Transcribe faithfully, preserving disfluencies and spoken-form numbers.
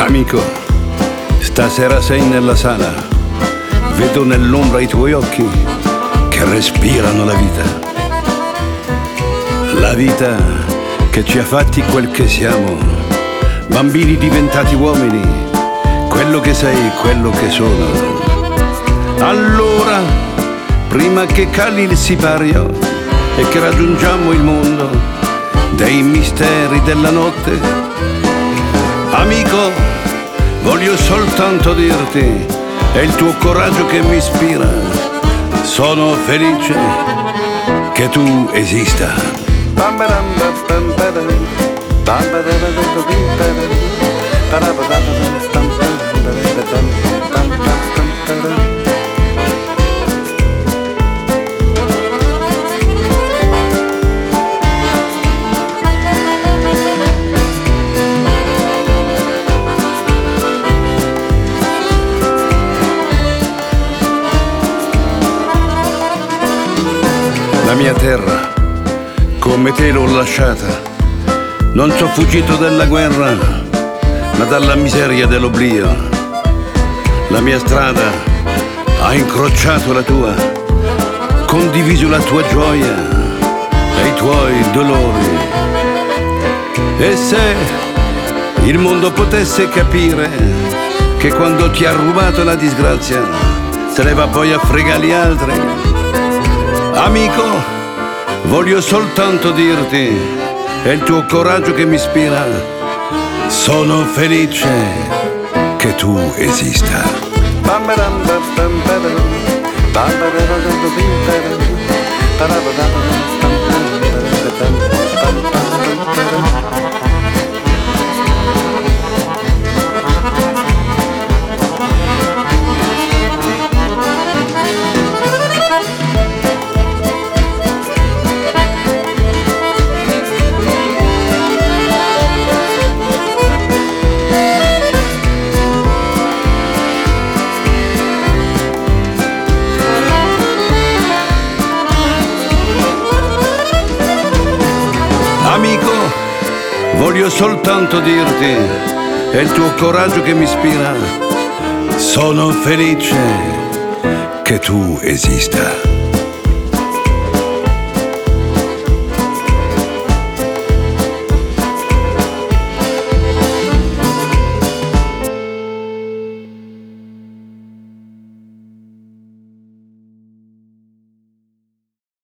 Amico, stasera sei nella sala, vedo nell'ombra i tuoi occhi che respirano la vita. La vita che ci ha fatti quel che siamo, bambini diventati uomini, quello che sei, quello che sono. Allora, prima che cali il sipario e che raggiungiamo il mondo dei misteri della notte, amico, voglio soltanto dirti, è il tuo coraggio che mi ispira. Sono felice che tu esista. La mia terra, come te l'ho lasciata, non c'ho fuggito dalla guerra, ma dalla miseria dell'oblio. La mia strada ha incrociato la tua, condiviso la tua gioia e i tuoi dolori. E se il mondo potesse capire che quando ti ha rubato la disgrazia se ne va poi a fregare gli altri, amico, voglio soltanto dirti, è il tuo coraggio che mi ispira. Sono felice che tu esista. Amico, voglio soltanto dirti, è il tuo coraggio che mi ispira. Sono felice che tu esista.